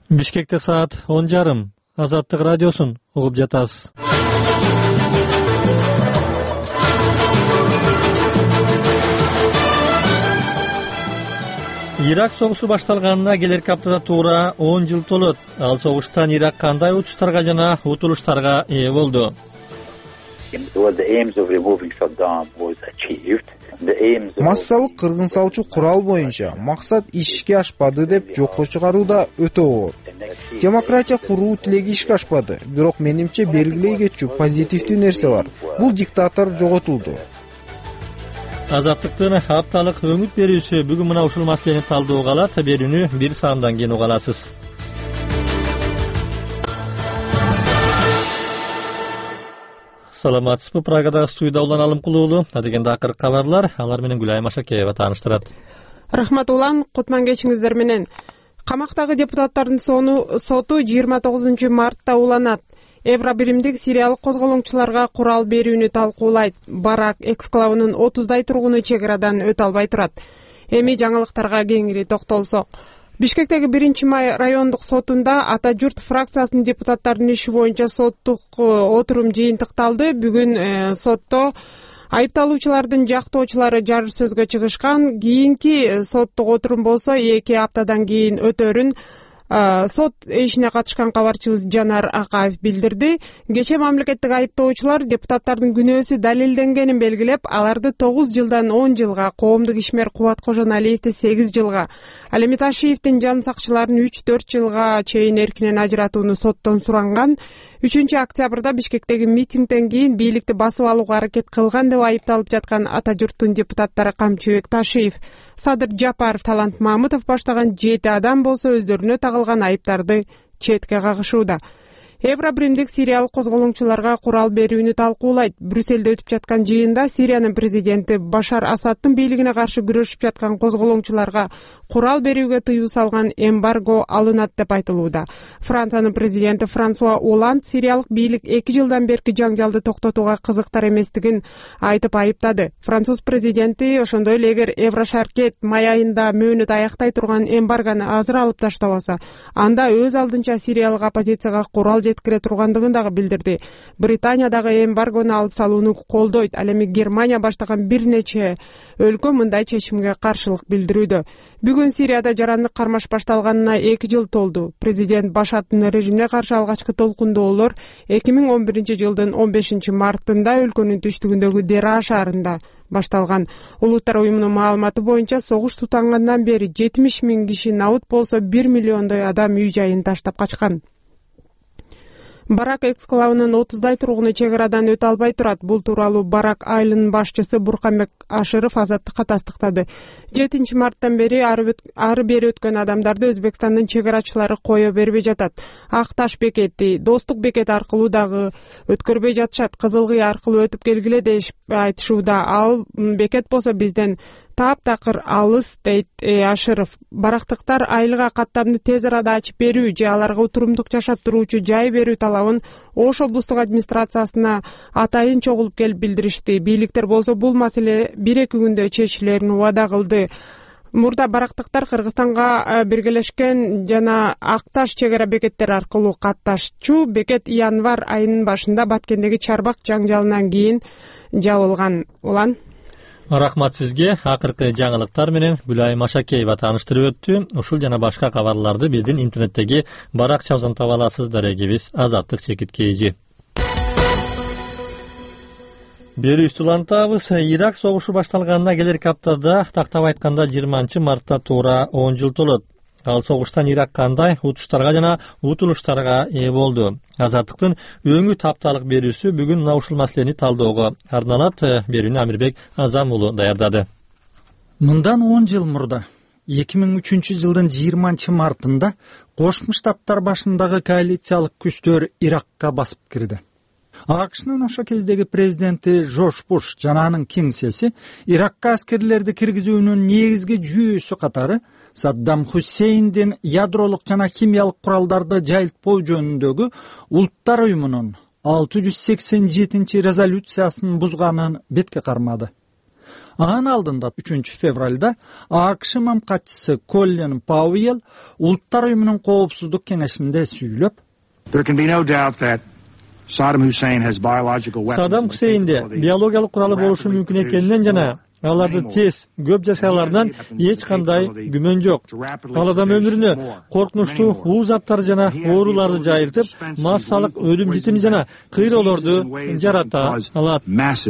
Бишкекте саат 10:30. Азаттык радиосун угуп жатасыз. Ирак согушу башталганына келерки аптада туура 10 жыл толот. Ал согуштан Ирак кандай учуштарга жана утулуштарга ээ болду? Массалык кыргын салчу курал боюнча максат ишке ашпады деп жокко чыгаруу да өтө оор. Демократия куруу тилеги ишке ашпады, бирок менимче белгилей кетчү позитивдүү нерсе бар. Бул диктатор жоготулду. Азаттыктын апталык өңүт берүүсү бүгүн мына ушул маселени талдоого алат. Берүүнү бир саамдан кийин уга аласыз. Саламатсызбы? Прагада студияда Улан Алымкулуулу. Дегенде акыркы кабарлар, алар менен Гүлайым Ашакеева тааныштырат. Рахмат Улан, кутман кечиңиздер менен. Камактагы депутаттардын соту 29 мартта уланат. Евробиримдик сириялык козголоңчуларга курал берүүнү талкуулайт. Барак эксклавынын 30дай тургуну чек арадан өтө албай турат. Эми жаңылыктарга кеңири токтолсок. Бишкектеги 1-май райондук сотунда Ата журт фракциясынын депутаттарынын иши боюнча соттук отурум жыйынтыкталды. Бүгүн сотто айыпталуучулардын жактоочулары жарыш сөзгө чыгышкан. Кийинки соттук отурум болсо 2 аптадан кийин өтөрүн сот ишине катышкан кабарчыбыз Жанар Акаев билдирди. Кечээ мамлекеттик айыптоочулар депутаттардын күнөөсү далилденгенин белгилеп, аларды 9 жылдан 10 жылга, коомдук ишмер Кубат Кожоналиевди 8 жылга, ал эми Ташиевдин жан сакчыларын 3-4 жылга чейин эркинен ажыратууну соттон суранган. 3-октябрда Бишкектеги митингден кийин бийликти басып алууга аракет кылган деп айыпталып жаткан Ата журттун депутаттары Камчыбек Ташиев, Садыр Жапаров, Талант Мамытов баштаган 7 адам болсо өздөрүнө тагылган айыптарды четке кагышууда. Евробиримдик сириялык козголоңчуларга курал берүүнү талкуулайт. Брюсселде өтүп жаткан жыйында Сириянын президенти Башар Асадтын бийлигине каршы күрөшүп жаткан козголоңчуларга курал берүүгө тыюу салган эмбарго алынат деп айтылууда. Франциянын президенти Франсуа Оланд сириялык бийлик 2 жылдан берки жаңжалды токтотууга кызыктар эместигин айтып айыптады. Француз президенти ошондой эле эгер Еврошаркет май айында мөөнөт аяктай турган эмбаргону азыр алып таштабаса, анда өз алдынча сириялык оппозицияга курал жеткире тургандыгын дагы билдирди. Британия дагы эмбаргону алып салууну колдойт. Ал эми Германия баштаган бир нече өлкө мындай чечимге каршылык билдирүүдө. Бүгүн Сирияда жарандык кармаш башталганына 2 жыл толду. Президент Башаттын режимине каршы алгачкы толкундоолор 2011 жылдын 15 мартында өлкөнүн түштүгүндөгү Дера шаарында башталган. Улуттар уюмунун маалыматы боюнча согуш тутангандан бери 70 000 киши, набыт болсо 1 миллиондой адам үй жайын таштап качкан. Барак эксклавынын 30дай тургуну чек арадан өтө албай турат. Бул тууралуу Барак айылынын башчысы Бурканбек Ашыров Азаттыкка тастыктады. 7 марттан бери ары бери өткөн адамдарды Өзбекстандын чек арачылары кое бербей жатат. Ак Таш бекети, Достук бекети аркылуу дагы өткөрбөй жатышат. Кызылгый аркылуу өтүп келгиле деп айтышууда. Ал бекет болсо бизден таптакыр алыс, дейт Ашыров. Барактыктар айылга каттамды тез арада ачып берүү же аларга утурумдук жашап туруучу жай берүү талабын Ош облустук администрациясына атайын чогулуп келип билдиришти. Бийликтер болсо бул маселе 1-2 күндө чечилерин убада кылды. Мурда барактыктар Кыргызстанга биргелешкен жана Акташ чек ара бекеттери аркылуу катташчу. Бекет январь айынын башында Баткендеги чарбак жаңжалынан кийин жабылган. Улан. Рахмат сизге. Акыркы жаңылыктар менен Гүлайым Ашакеева тааныштырып өттү. Ушул жана башка кабарларды биздин интернеттеги баракчабыздан таба аласыз. Дарегибиз Азаттык чекиткейжи. Берүүбүздү улантабыз. Ирак согушу башталганына келерки аптада, тактап айтканда 20 мартта туура 10 жыл толот. Ал согуштан Ирак кандай утуштарга жана утулуштарга ээ болду? Азаттыктын өңүт апталык берүүсү бүгүн мына ушул маселени талдоого арналат. Берүүнү Амирбек Азам уулу даярдады. Мындан 10 жыл мурда 2003 жылдын 20 мартында Кошмо Штаттар башындагы коалициялык күчтөр Иракка басып кирди. АКШнын ошо кездеги президенти Жорж Буш жана анын кеңсеси Иракка аскерлерди киргизүүнүн негизги жүйөсү катары Саддам Хусейндин ядролук жана химиялык куралдарды жайылтпоо жөнүндөгү Улуттар уюмунун 687 резолюциясын бузганын бетке кармады. Анын алдында 3 февралда АКШ мамкатчысы Колин Пауэлл Улуттар уюмунун коопсуздук кеңешинде сүйлөп, Саддам Хусейнде биологиялык куралы болушу мүмкүн экенинен жана аларды тез көп жасагаларынан эч кандай күмөн жок. Ал адам өмүрүнө коркунучтуу уу заттар жана ооруларды жайылтып, массалык өлүм житими жана кыйроолорду жарата алат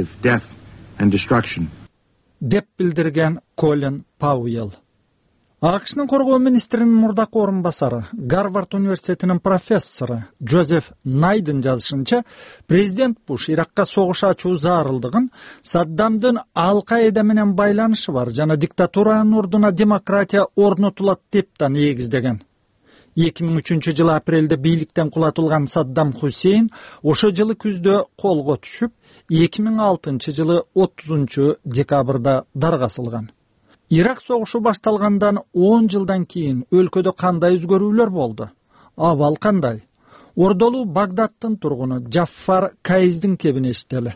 деп билдирген Колин Пауэлл. АКШнын коргоо министринин мурдакы орун басары, Гарвард университетинин профессору Джозеф Найдын жазышынча, президент Буш Иракка согуш ачуу зарылдыгын Саддамдын Ал-Каида менен байланышы бар жана диктатуранын ордуна демократия орнотулат деп да негиздеген. 2003 жылы апрелде бийликтен кулатылган Саддам Хусейн ошо жылы күздө колго түшүп, 2006 жылы 30 декабрда даргасылган. Ирак согушу башталгандан 10 жылдан кийин өлкөдө кандай өзгөрүүлөр болду? Абал кандай? Ордолуу Багдадтын тургуну Джаффар Кайздин кебин эстели.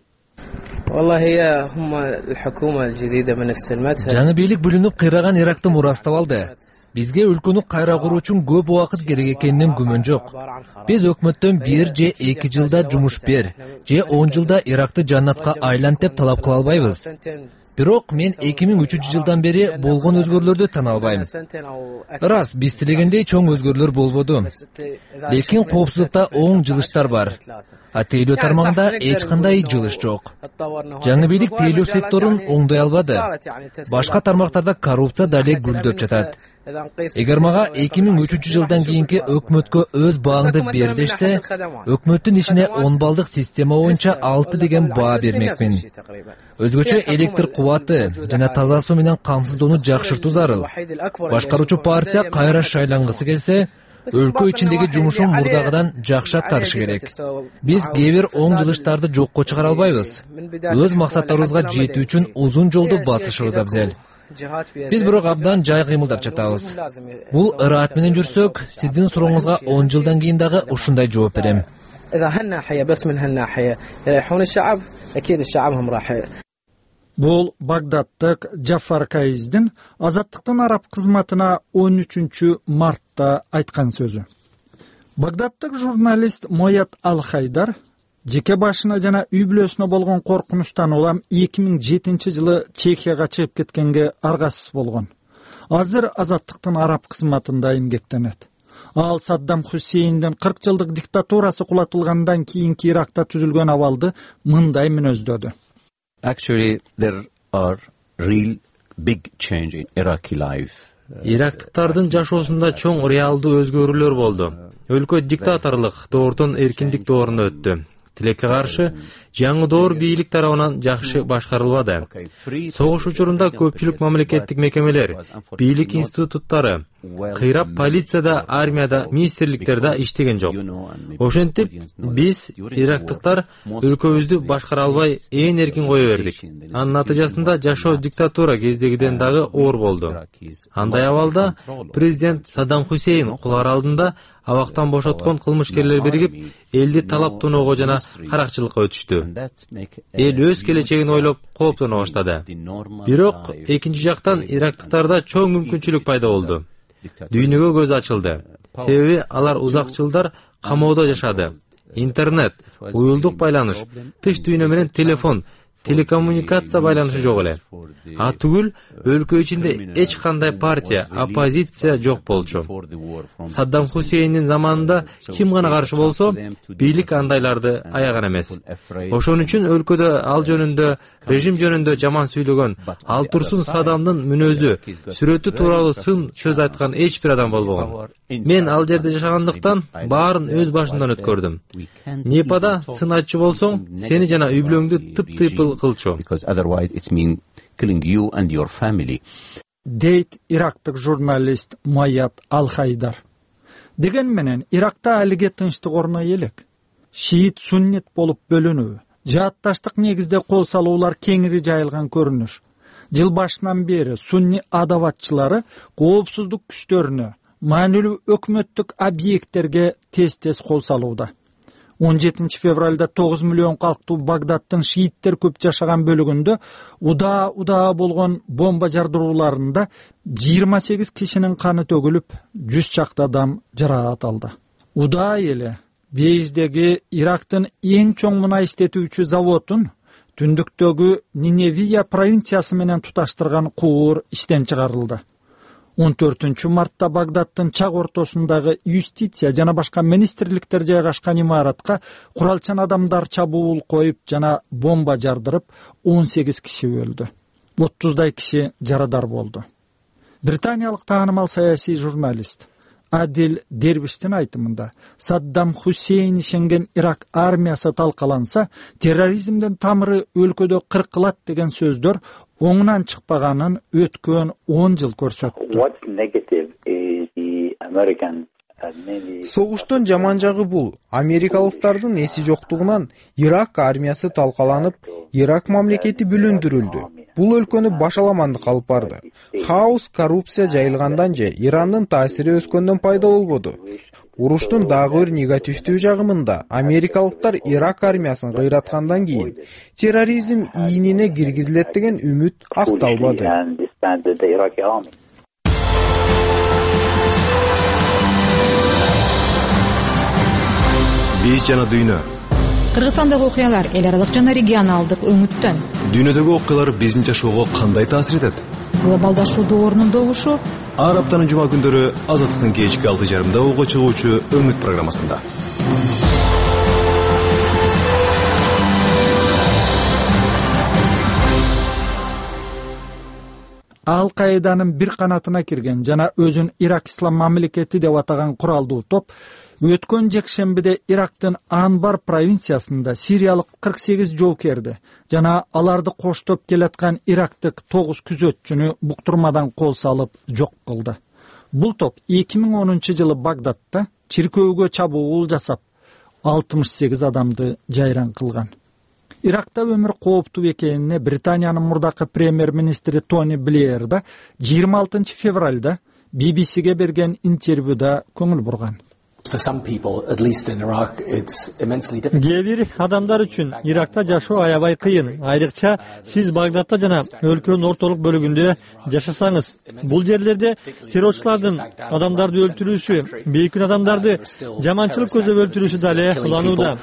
Жаңы бийлик бүлүнүп кыйраган Иракты мурастап алды. Бизге өлкөнү кайра куруу үчүн көп убакыт керек экенинен күмөн жок. Биз өкмөттөн 1 же 2 жылда жумуш бер, же 10 жылда Иракты жаннатка айлант деп талап кыла албайбыз. Бирок мен 2003 жылдан бери болгон өзгөрүүлөрдү тана албайм. Рас, биз тилегендей чоң өзгөрүүлөр болбоду. Лекин коопсуздукта оң жылыштар бар. А тейлөө тармагында эч кандай жылыш жок. Жаңы бийлик тейлөө секторун оңдой албады. Башка тармактарда коррупция дале гүлдөп жатат. Эгер мага 2003 жылдан кийинки өкмөткө өз бааңды бер дешсе, өкмөттүн ишине 10 балдык система боюнча 6 деген баа бермекмин. Өзгөчө электр кубаты жана таза суу менен камсыздоону жакшыртуу зарыл. Башкаруучу партия кайра шайлангысы келсе, өлкө ичиндеги жумушун мурдагыдан жакшы аткарышы керек. Биз кээ бир оң жылыштарды жокко чыгара албайбыз. Өз максаттарыбызга жетүү үчүн узун жолду басышыбыз абзел. Биз бирок абдан жай кыймылдап жатабыз. Бул ыраат менен жүрсөк, сиздин сурооңузга 10 жылдан кийин дагы ушундай жооп берем. Бул Багдадтык Джаффар Кайздин Азаттыктын араб кызматына 13 мартта айткан сөзү. Багдадтык журналист Моят Ал-Хайдар жеке башына жана үй бүлөсүнө болгон коркунучтан улам 2007 жылы Чехияга чыгып кеткенге аргасыз болгон. Азыр Азаттыктын араб кызматында эмгектенет. Ал Саддам Хусейндин 40 жылдык диктатурасы кулатылгандан кийинки Иракта түзүлгөн абалды мындай мүнөздөдү. Actually, there are real big change in Iraqi life. Ирактыктардын жашоосунда чоң реалдуу өзгөрүүлөр болду. Өлкө диктаторлук доордон эркиндик дооруна өттү. Тилекке каршы жаңы доор бийлик тарабынан жакшы башкарылбады. Согуш учурунда көпчүлүк мамлекеттик мекемелер, бийлик институттары, кыйрап полицияда, армияда, министрликтерде иштеген жок. Ошентип биз ирактыктар өлкөбүздү башкара албай ээн эркин кое бердик. Анын натыйжасында жашоо диктатура кездегиден дагы оор болду. Андай абалда президент Саддам Хусейн кулар алдында абактан бошоткон кылмышкерлер биригип, элди талап тоноого жана каракчылыкка өтүштү. Эл өз келечегин ойлоп кооптоно баштады. Бирок экинчи жактан ирактыктарда чоң мүмкүнчүлүк пайда болду. Дүйнөгө көз ачылды. Себеби алар узак жылдар камоодо жашады. Интернет, уюлдук байланыш, тыш дүйнө менен телефон, телекоммуникация байланышы жок эле. А түгүл өлкө ичинде эч кандай партия, оппозиция жок болчу. Саддам Хусейндин заманында ким гана каршы болсо, бийлик андайларды аяган эмес. Ошон үчүн өлкөдө ал жөнүндө, режим жөнүндө жаман сүйлөгөн, ал турсун Саддамдын мүнөзү, сүрөтү тууралуу сын сөз айткан эч бир адам болбогон. Мен ал жерде жашагандыктан баарын өз башымдан өткөрдүм. Непада сын айтчу болсоң, сени жана үй бүлөңдү тып-тыйпыл кылчу. Killing you and your family. Дейт ирактык журналист Моят Ал-Хайдар. Деген менен Иракта алиге тынчтык орно элек. Шиит суннит болуп бөлүнүү, жаатташтык негизде кол салуулар кеңири жайылган көрүнүш. Жыл башынан бери сунни адаватчылары коопсуздук күчтөрүнө, маанилүү өкмөттүк объекттерге тез-тез кол салууда. 17 февралда 9 миллион калктуу Багдадтын шииттер көп жашаган бөлүгүндө удаа болгон бомба жардырууларында 28 кишинин каны төгүлүп, 100 чакты адам жараат алды. Удаа эле Бейздеги Ирактын эң чоң мунай иштетүүчү заводун түндүктөгү Ниневия провинциясы менен туташтырган куур иштен чыгарылды. 14 мартта Багдадтын чак ортосундагы юстиция жана башка министрликтер жайгашкан имаратка куралчан адамдар чабуул коюп жана бомба жардырып 18 киши өлдү. 30дай киши жарадар болду. Британиялык таанымал саясий журналист Адил Дервиштин айтымында, Саддам Хусейн ишенген Ирак армиясы талкаланса, терроризмдин тамыры өлкөдө кыркылат деген сөздөр оңунан чыкпаганын өткөн 10 жыл көрсөттү. Согуштун жаман жагы бул. Америкалыктардын эси жоктугунан Ирак армиясы талкаланып, Ирак мамлекети бүлүндүрүлдү. Бул өлкөнү башаламандык алып барды. Хаос, коррупция жайылгандан же Ирандын таасири өскөндөн пайда болбоду. Уруштун дагы бир негативдүү жагымында америкалыктар Ирак армиясын кыйраткандан кийин терроризм ийинине киргизилет деген үмүт акталбады. Биз жана дүйнө. Кыргызстандагы окуялар эл аралык жана регионалдык өңүттөн. Дүйнөдөгү окуялар биздин жашоого кандай таасир этет? Глобалдашуу доорунун добушу. Ар аптанын жума күндөрү Азаттыктын кечки 6:30 ого чыгуучу Өңүт программасында. Ал-Каиданын бир канатына кирген жана өзүн Ирак ислам мамлекети деп атаган куралдуу топ өткөн жекшембиде Ирактын Анбар провинциясында сириялык 48 жоокерди жана аларды коштоп келаткан ирактык 9 күзөтчүнү буктурмадан кол салып жок кылды. Бул топ 2010 жылы Багдадта чиркөөгө чабуул жасап 68 адамды жайран кылган. Иракта өмүр кооптуу экенине Британиянын мурдакы премьер-министри Тони Блеер да 26 февралда BBC-ге берген интервьюда көңүл бурган. Кээ бир адамдар үчүн Иракта жашоо аябай кыйын. Айрыкча сиз Багдадта жана өлкөнүн ортолук бөлүгүндө жашасаңыз, бул жерлерде террорчулардын адамдарды өлтүрүүсү, бейкүн адамдарды жаманчылык көздөп өлтүрүүсү дале уланууда.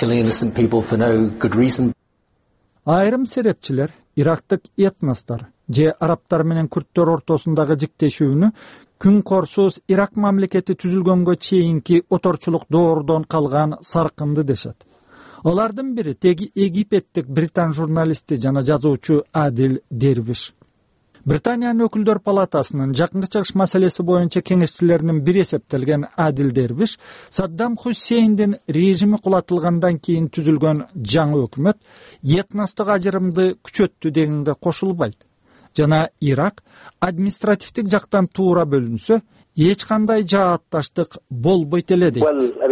Айрым серепчилер ирактык этностор же арабтар менен күрттөр ортосундагы жиктешүүнү күн корсуз Ирак мамлекети түзүлгөнгө чейинки оторчулук доордон калган саркынды дешет. Алардын бири теги египеттик британ журналисти жана жазуучу Адил Дервиш. Британиянын өкүлдөр палатасынын жакынкы чыгыш маселеси боюнча кеңешчилеринин бири эсептелген Адил Дервиш Саддам Хусейндин режими кулатылгандан кийин түзүлгөн жаңы өкмөт этностук ажырымды күчөттү дегенге кошулбайт. Жана Ирак административдик жактан туура бөлүнсө, эч кандай жаатташтык болбойт эле дейт.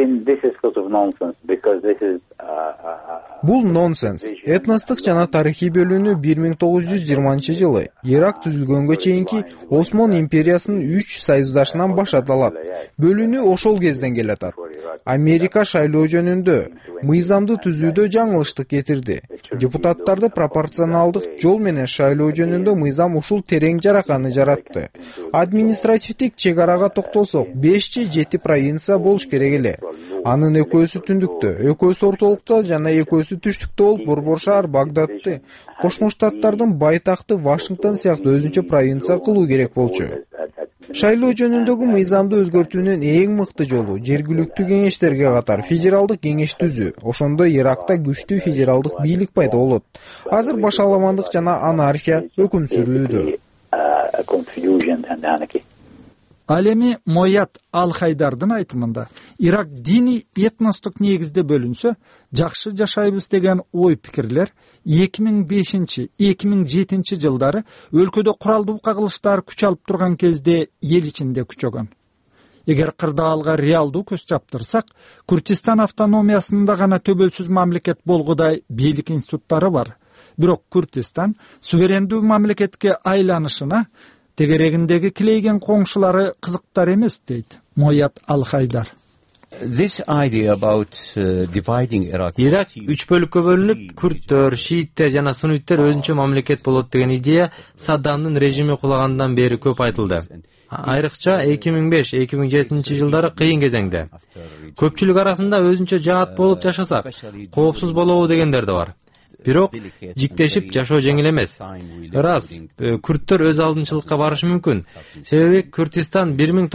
Бул нонсенс. Этностук жана тарыхый бөлүүнү 1920 жылы Ирак түзүлгөнгө чейинки Осман империясынын 3 союздашынан башталат. Бөлүүнү ошол кезден келатат. Америка шайлоо жөнүндө мыйзамды түзүүдө жаңылыштык кетирди. Депутаттарды пропорционалдык жол менен шайлоо жөнүндө мыйзам ушул терең жараканы жаратты. Административдик чек арага токтолсок, 5 же 7 провинция болуш керек эле. Анын экөөсү түндүктө, экөөсү ортолукта жана экөөсү түштүктө болуп, борбор шаар Багдадты, Кошмо Штаттардын байтакты Вашингтон сыяктуу өзүнчө провинция кылуу керек болчу. Шайлоо жөнүндөгү мыйзамды өзгөртүүнүн эң мыкты жолу жергиликтүү кеңештерге катар федералдык кеңеш түзүү. Ошондо Иракта күчтүү федералдык бийлик пайда болот. Азыр башаламандык жана анархия өкүм сүрүүдө. Ал эми Моят Ал-Хайдардын айтымында, Ирак диний этностук негизде бөлүнсө, жакшы жашайбыз деген ой пикирлер 2005-2007 жылдары өлкөдө куралдуу кагылыштар күч алып турган кезде эл ичинде күчөгөн. Эгер кырдаалга реалдуу көз чаптырсак, Күрдистан автономиясында гана төбөлсүз мамлекет болгудай бийлик институттары бар. Бирок Күрдистан суверендүү мамлекетке айланышына тегерегиндеги килейген коңшулары кызыктар эмес дейт Моят Ал-Хайдар. This idea about dividing Iraq. Ирак 3 бөлүккө бөлүнүп, күрттөр, шииттер жана сунниттер өзүнчө мамлекет болот деген идея Саддамдын режими кулагандан бери көп айтылды. Айрыкча 2005-2007 жылдары кыйын кезеңде. Көпчүлүк арасында өзүнчө жаат болуп жашасак, коопсуз болобу дегендер да бар. Бирок жиктешип жашоо жеңил эмес. Ырас, күрттөр өз алдынчылыкка барышы мүмкүн. Себеби Күрдистан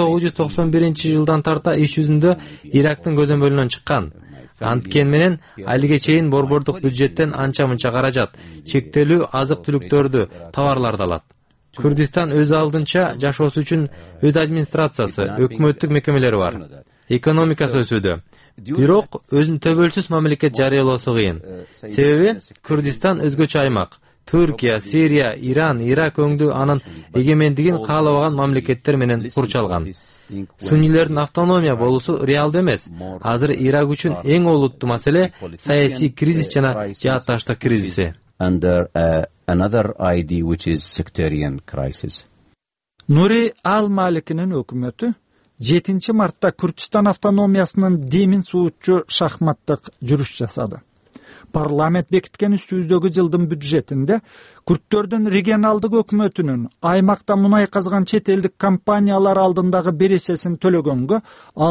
1991 жылдан тарта иш жүзүндө Ирактын көзөмөлүнөн чыккан. Анткени менен алиге чейин борбордук бюджеттен анча-мынча каражат, чектелүү азык-түлүктөрдү, товарларды алат. Күрдистан өз алдынча жашоосу үчүн өз администрациясы, өкмөттүк мекемелери бар. Экономикасы өсүүдө. Бирок өзүн төбөлсүз мамлекет жарыялоосу кыйын. Себеби Күрдистан өзгөчө аймак. Түркия, Сирия, Иран, Ирак өңдүү анын эгемендигин каалабаган мамлекеттер менен курчалган. Суннилердин автономия болуусу реалдуу эмес. Азыр Ирак үчүн эң олуттуу маселе саясий кризис жана жаатташтык кризиси. Under another ID which is sectarian crisis. Нури Ал-Маликинин өкмөтү 7 мартта Күрдистан автономиясынын демин суутчу шахматтык жүрүш жасады. Парламент бекиткен үстүбүздөгү жылдын бюджетинде күрттөрдүн регионалдык өкмөтүнүн аймакта мунай казган чет элдик компаниялар алдындагы бересесин төлөгөнгө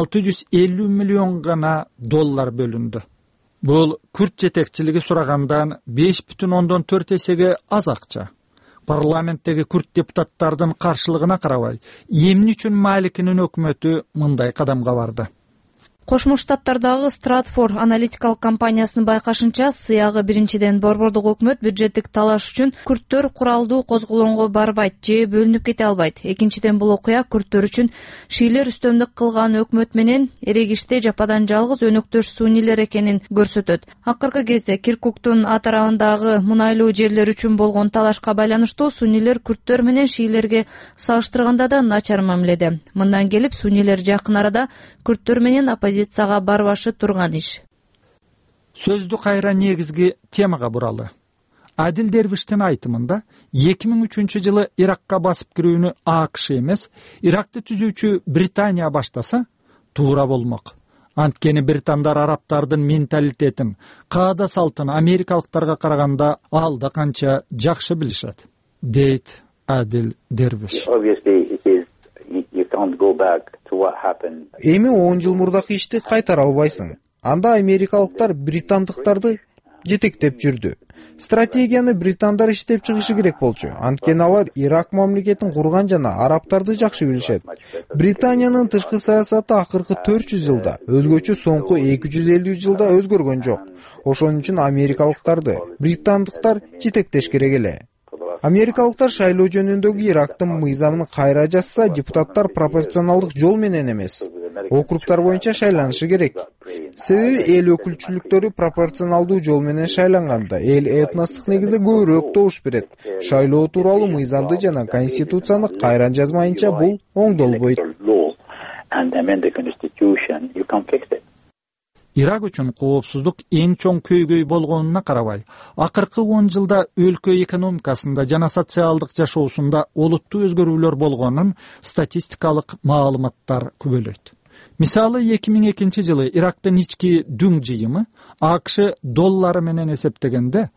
650 миллион гана доллар бөлүндү. Бул күрт жетекчилиги сурагандан 5,4 эсеге аз акча. Парламенттеги күрт депутаттардын каршылыгына карабай, эмне үчүн Маликинин өкмөтү мындай кадамга барды? Кошмо Штаттардагы Stratfor аналитикалык компаниясынын байкашынча, сыягы биринчиден борбордук өкмөт бюджеттик талаш үчүн күрттөр куралдуу козголоңго барбайт же бөлүнүп кете албайт. Экинчиден бул окуя күрттөр үчүн шиилер үстөмдүк кылган өкмөт менен эрегиште жападан жалгыз өнөктөш суннилер экенин көрсөтөт. Акыркы кезде Киркуктун атарабындагы мунайлуу жерлер үчүн болгон талашка байланыштуу суннилер күрттөр менен шиилерге салыштырганда да начар мамиледе. Мындан келип суннилер жакын арада күрттөр менен оппозицияга барбашы турган иш. Сөздү кайра негизги темага буралы. Адил Дербиштин айтымында 2003 жылы Иракка басып кирүүнү АКШ эмес, Иракты түзүүчү Британия баштаса туура болмок. Анткени британдар арабтардын менталитетин, каада салтын америкалыктарга караганда алда канча жакшы билишет, дейт Адил Дербиш. Эми 10 жыл мурдакы ишти кайтара албайсың. Анда америкалыктар британдыктарды жетектеп жүрдү. Стратегияны британдар иштеп чыгышы керек болчу. Анткени алар Ирак мамлекетин курган жана арабтарды жакшы билишет. Британиянын тышкы саясаты акыркы 400 жылда, өзгөчө соңку 250 жылда өзгөргөн жок. Ошон үчүн америкалыктарды британдыктар жетектеш керек эле. Америкалыктар шайлоо жөнүндөгү Ирактын мыйзамын кайра жазса, депутаттар пропорционалдык жол менен эмес, округтар боюнча шайланышы керек. Себеби эл өкүлчүлүктөрү пропорционалдуу жол менен шайланганда эл этностук негизде көбүрөөк добуш берет. Шайлоо тууралуу мыйзамды жана конституцияны кайра жазмайынча бул оңдолбойт. Ирак үчүн коопсуздук эң чоң көйгөй болгонуна карабай, акыркы 10 жылда өлкө экономикасында жана социалдык жашоосунда олуттуу өзгөрүүлөр болгонун статистикалык маалыматтар күбөлөйт. Мисалы 2002 жылы Ирактын ички дүң жыйымы АКШ доллары менен эсептегенде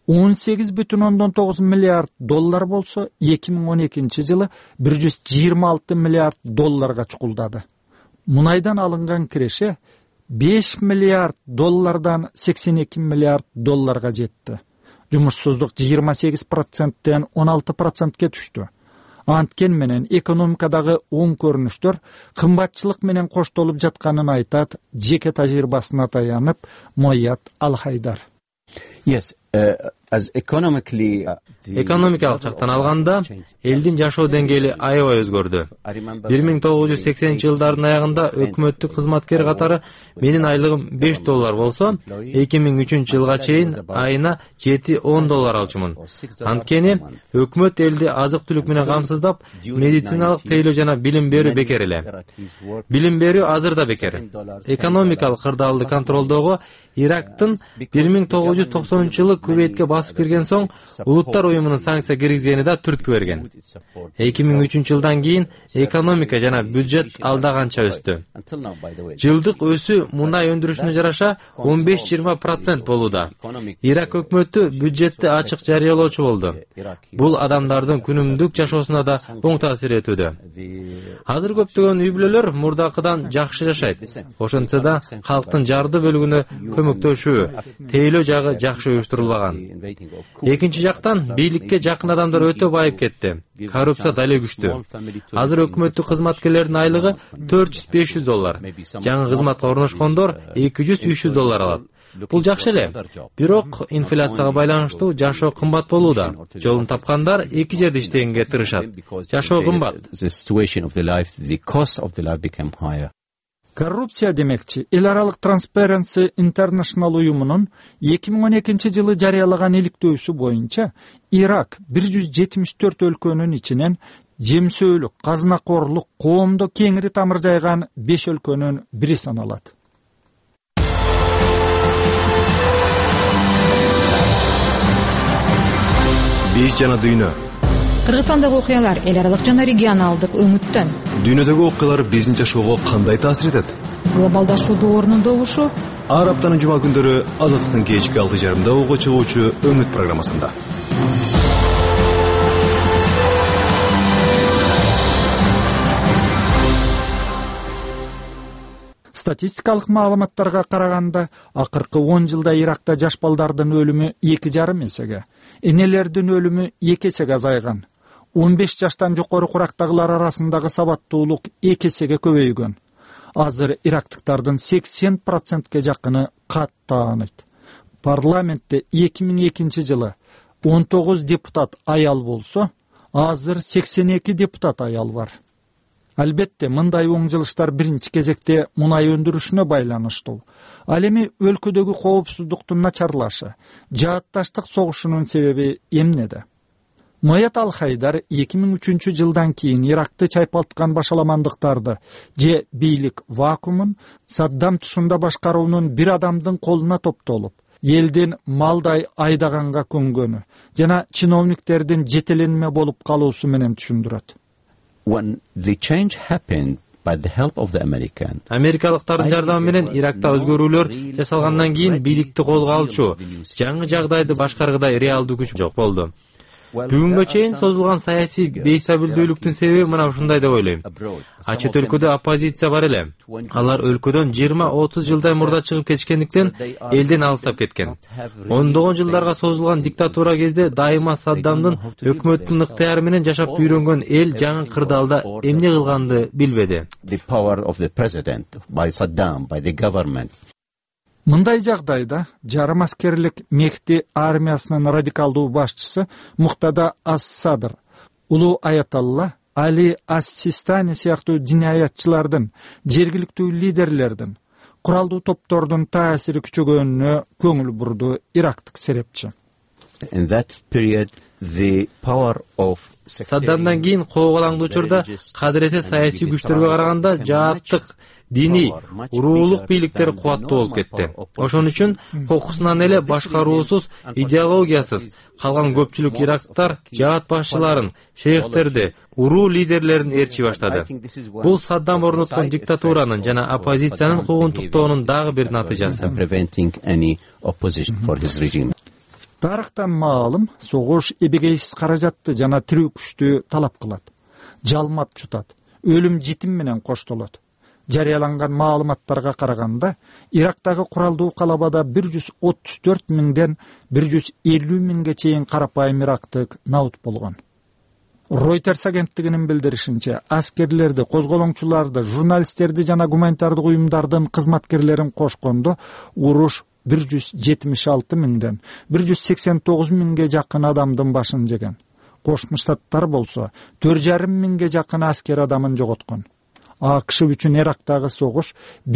18,9 миллиард доллар болсо, 2012 жылы 126 миллиард долларга чукулдады. Мунайдан алынган киреше 5 миллиард доллардан 82 миллиард долларга жетти. Жумушсуздук 28%тен 16%ке түштү. Анткени менен экономикадагы оң көрүнүштөр кымбатчылык менен коштолуп жатканын айтат жеке тажрыйбасына таянып Моят Ал-Хайдар. Yes, as economically Экономикалык жактан алганда, элдин жашоо деңгээли аябай өзгөрдү. 1980 жылдардын аягында өкмөттүк кызматкер катары менин айлыгым $5 болсо, 2003 жылга чейин айына 7-10 доллар алчумун. Анткени өкмөт элди азык-түлүк менен камсыздап, медициналык тейлөө жана билим берүү бекер эле. Билим берүү азыр да бекер. Экономикалык кырдаалды контролдоого Ирактын 1990 жылы Кувейтке басып кирген соң Улуттар уюмунун санкция киргизгени да түрткү берген. 2003-жылдан кийин экономика жана бюджет алда канча өстү. Жылдык өсүү мунай өндүрүшүнө жараша 15-20% болууда. Ирак өкмөтү бюджетти ачык жарыялоочу болду. Бул адамдардын күнүмдүк жашоосуна да оң таасир этүүдө. Азыр көптөгөн үй бүлөлөр мурдакыдан жакшы жашайт. Ошентсе да калктын жарды бөлүгүнө көмөктөшүү, тейлөө жагы жакшы уюштурулбаган. Экинчи жактан бийликке жакын адамдар өтө байып кетти. Коррупция дале күчтүү. Азыр өкмөттүк кызматкерлердин айлыгы $400-500. Жаңы кызматка орношкондор $200-300 алат. Бул жакшы эле. Бирок инфляцияга байланыштуу жашоо кымбат болууда. Жолун тапкандар эки жерде иштегенге тырышат. Жашоо кымбат. Коррупция демекчи, эл аралык Transparency International уюмунун 2012-жылы жарыялаган иликтөөсү боюнча Ирак 174 өлкөнүн ичинен жемсөөлүк, казынакорлук, коомдо кеңири тамыр жайган 5 өлкөнүн бири саналат. Биз жана дүйнө. Кыргызстандагы окуялар эл аралык жана регионалдык өңүттөн. Дүйнөдөгү окуялар биздин жашоого кандай таасир этет? Глобалдашуудун орнундогушу. Ар аптанын жума күндөрү Азаттыктын кечки 6:30 угуга чыгуучу өңүт программасында. Статистикалык маалыматтарга караганда, акыркы 10 жылда Иракта жаш балдардын өлүмү 2,5 эсеге, энелердин өлүмү 2 эсеге азайган. 15 жаштан жокору курактагылар арасындагы сабаттуулук 2 эсеге көбөйгөн. Азыр ирактыктардын 80%ке жакыны кат тааныйт. Парламентте 2002 жылы 19 депутат аял болсо, азыр 82 депутат аял бар. Албетте, мындай оңжылыштар биринчи кезекте мунай өндүрүшүнө байланыштуу. Ал эми өлкөдөгү коопсуздуктун начарлашы, жаатташтык согушунун себеби эмнеде? Моят Ал-Хайдар 2003 жылдан кийин Иракты чайпалткан башаламандыктарды же бийлик вакуумун Саддам тушунда башкаруунун бир адамдын колуна топтолуп, элдин малдай айдаганга көнгөнү жана чиновниктердин жетеленме болуп калуусу менен түшүндүрөт. When the change happened by the help of the Америкалыктардын жардамы менен Иракта өзгөрүүлөр жасалгандан кийин бийликти колго алчу, жаңы жагдайды башкаргыдай реалдуу күч жок болду. Бүгүнгө чейин созулган саясий бейстабилдүүлүктүн себеби мына ушундай деп ойлойм. Чет өлкөдө оппозиция бар эле. Алар өлкөдөн 20-30 жылдай мурда чыгып кетишкендиктен элден алыстап кеткен. Ондогон жылдарга созулган диктатура кезде дайыма Саддамдын өкмөттүн ыктыяры менен жашап үйрөнгөн эл жаңы кырдаалда эмне кылганды билбеди. Мындай жагдайда жарым аскерлик Мехди армиясынын радикалдуу башчысы Муктада ас-Садр, улуу аяталла Али ас-Систани сыяктуу диниаятчылардын, жергиликтүү лидерлердин, куралдуу топтордун таасири күчөгөнүнө көңүл бурду ирактык серепчи. Саддамдан кийин коогалаңдуу учурда кадыресе саясий күчтөргө караганда жааттык, диний, уруулук бийликтер кубаттуу болуп кетти. Ошон үчүн кокусунан эле башкаруусуз, идеологиясыз калган көпчүлүк ирактар жаат башчыларын, шейхтерди, уруу лидерлерин эрчи баштады. Бул Саддам орноткон диктатуранын жана оппозициянын куугунтуктоонун дагы бир натыйжасы. Тарыхтан маалым, согуш эбегейсиз каражатты жана тирүү күчтү талап кылат. Жалмап чутат, өлүм житим менен коштолот. Жарыяланган маалыматтарга караганда, Ирактагы куралдуу калабада 134 миңден 150 миңге чейин карапайым ирактык наут болгон. Reuters агенттигинин билдиришинче, аскерлерди, козголоңчуларды, журналисттерди жана гуманитардык уюмдардын кызматкерлерин кошкондо уруш 176 миңден 189 миңге жакын адамдын башын жеген. Кошмо Штаттар болсо 4,5 миңге жакын аскер адамын жоготкон. АКШ үчүн Ирактагы согуш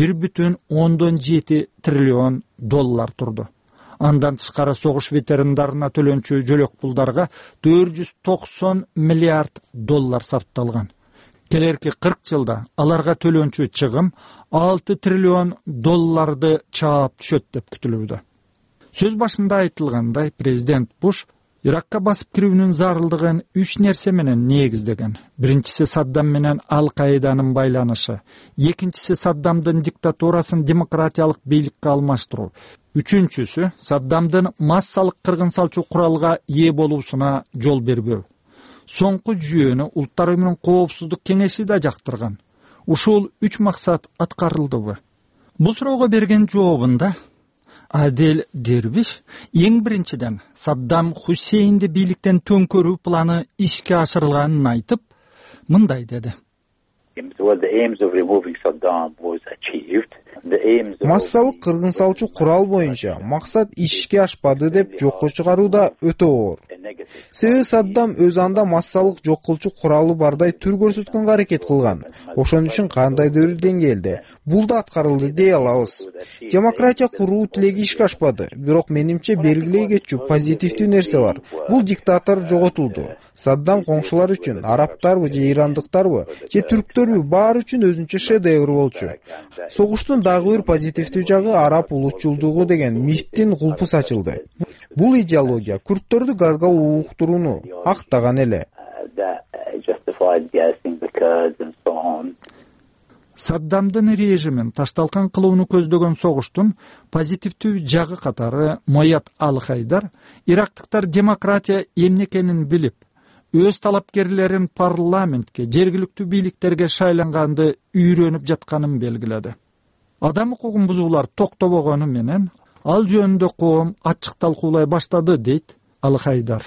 $1,7 триллион турду. Андан тышкары согуш ветерандарына төлөнчү жөлөк пулдарга $490 миллиард сарпталган. Келерки 40 жылда аларга төлөнчү чыгым $6 триллион чаап түшөт деп күтүлүүдө. Сөз башында айтылгандай, президент Буш Иракка басып кирүүнүн зарылдыгын 3 нерсе менен негиздеген. Биринчиси Саддам менен Ал-Каиданын байланышы, экинчиси Саддамдын диктатурасын демократиялык бийликке алмаштыруу, үчүнчүсү Саддамдын массалык кыргын салчу куралга ээ болуусуна жол бербөө. Соңку жүйөнү Улуттар Уюмунун Коопсуздук кеңеши да жактырган. Ушул 3 максат аткарылдыбы? Бул суроого берген жообунда Адил Дербиш эң биринчиден Саддам Хусейнди бийликтен төңкөрүү планы ишке ашырылганын айтып, мындай деди. Массалык кыргын салчу курал боюнча максат ишке ашпады деп жокко чыгаруу да өтө оор. Себеби Саддам өз анда массалык жок кылчу куралы бардай түр көрсөткөнгө аракет кылган. Ошон үчүн кандайдыр бир деңгээлде бул да аткарылды дей алабыз. Демократия куруу тилеги ишке ашпады, бирок менимче белгилей кетчү позитивдүү нерсе бар. Бул диктатор жоготулду. Саддам коңшулар үчүн, арабтарбы же ирандыктарбы же түрктөрбү, баары үчүн өзүнчө шедевр болчу. Согуштун дагы бир позитивдүү жагы араб улутчулдугу деген мифтин кулпу сачылды. Бул идеология күрттөрдү газга ууктурууну актаган эле. Саддамдын режимин ташталкан кылууну көздөгөн согуштун позитивдүү жагы катары Моят Ал-Хайдар ирактыктар демократия эмне экенин билип, өз талапкерлерин парламентке, жергиликтүү бийликтерге шайланганды үйрөнүп жатканын белгиледи. Адам укугун бузуулар токтобогону менен ал жөнүндө коом ачык талкуулай баштады, дейт Ал-Хайдар.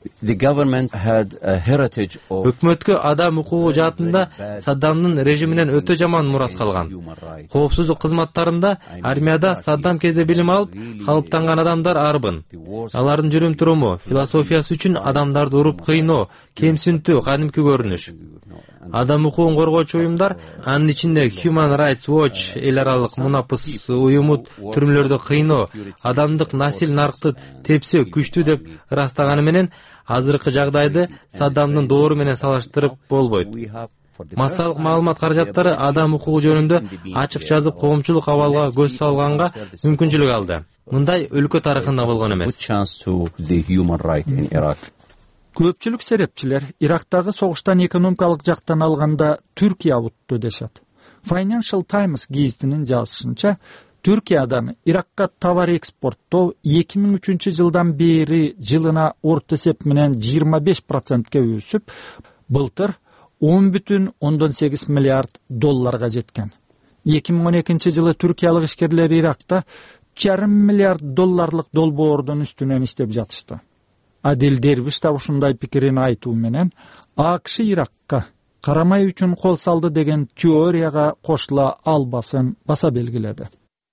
Өкмөткө адам укугу жаатында Саддамдын режиминен өтө жаман мурас калган. Коопсуздук кызматтарында, армияда Саддам кезде билим алып, калыптанган адамдар арбын. Алардын жүрүм туруму, философиясы үчүн адамдарды уруп кыйноо, кемсинтүү кадимки көрүнүш. Адам укугун коргоочу уюмдар, анын ичинде Human Rights Watch, эл аралык мунапыс уюму түрмөлөрдө кыйноо, адамдык насил наркты тепсөө күчтүү деп ырастаганы менен азыркы жагдайды Саддамдын доору менен салыштырып болбойт. Массалык маалымат каражаттары адам укугу жөнүндө ачык жазып коомчулук абалга көз салганга мүмкүнчүлүк алды. Мындай өлкө тарыхында болгон эмес. Көпчүлүк серепчилер Ирактагы согуштан экономикалык жактан алганда Түркия бутту дешет. Financial Times гезитинин жазышынча, Түркиядан Иракка товар экспорттоо 2003-жылдан бери жылына орто эсеп менен 25%ке өсүп, былтыр 10,8 миллиард долларга жеткен. 2012-жылы түркиялык ишкерлер Иракта 3,5 миллиард долларлык долбоордун үстүнөн иштеп жатышты. Адил Дербиш да ушундай пикирин айтуу менен АКШ Иракка карамай үчүн кол салды деген теорияга кошула албасын баса белгиледи.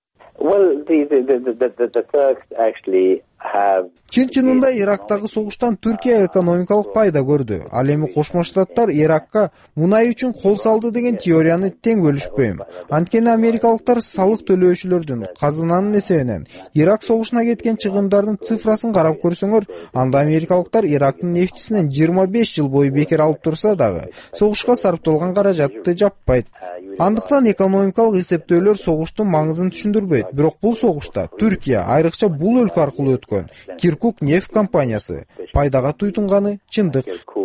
Чын-чынында Ирактагы согуштан Түркия экономикалык пайда көрдү. Ал эми Кошмо Штаттар Иракка мунай үчүн кол салды деген теорияны тең бөлүшпөйм. Анткени америкалыктар салык төлөөчүлөрдүн казынанын эсебинен Ирак согушуна кеткен чыгымдардын цифрасын карап көрсөңөр, анда америкалыктар Ирактын нефтисинен 25 жыл бою бекер алып турса дагы, согушка сарпталган каражатты жаппайт. Андыктан экономикалык эсептөөлөр согуштун маңызын түшүндүрбөйт. Бирок бул согушта Түркия, айрыкча бул өлкө аркылуу өткөн Киркук нефт компаниясы пайдага туйтунганы чындык.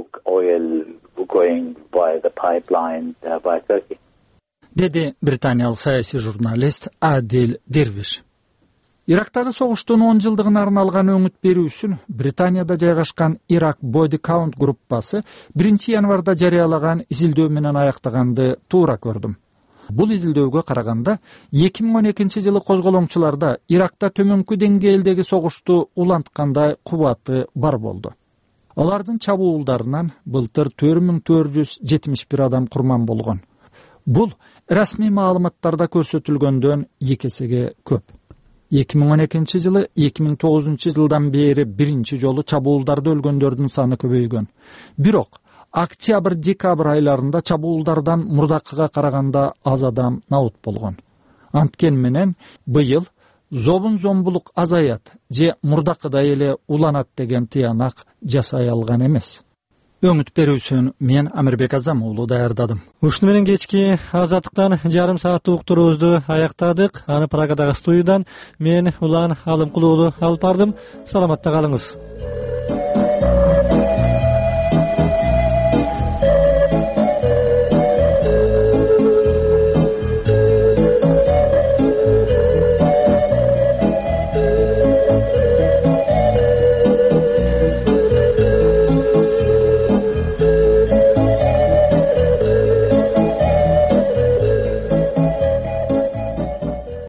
Деди британиялык саясий журналист Адил Дербиш. Ирактагы согуштун 10 жылдыгына арналган өңүт берүүсүн Британияда жайгашкан Iraq Body Count группасы 1 январда жарыялаган изилдөө менен аяктаганды туура көрдүм. Бул изилдөөгө караганда 2012 жылы козголоңчуларда Иракта төмөнкү деңгээлдеги согушту уланткандай кубаты бар болду. Алардын чабуулдарынан былтыр 4471 адам курман болгон. Бул расмий маалыматтарда көрсөтүлгөндөн 2 эсеге көп. 2012 жылы 2009 жылдан бери биринчи жолу чабуулдарда өлгөндөрдүн саны көбөйгөн. Бирок октябрь-декабрь айларында чабуулдардан мурдакыга караганда аз адам наут болгон. Анткен менен быйыл зомбулук азаят же мурдакыдай эле уланат деген тыянак жасай алган эмес. өңүт берүүсүн мен Амирбек Азам уулу даярдадым. Ушуну менен кечки азаттыктан жарым сааттык уктуруубузду аяктадык. Аны Прагадагы студиядан мен Улан Алымкулуулу алып бардым. Саламатта калыңыз.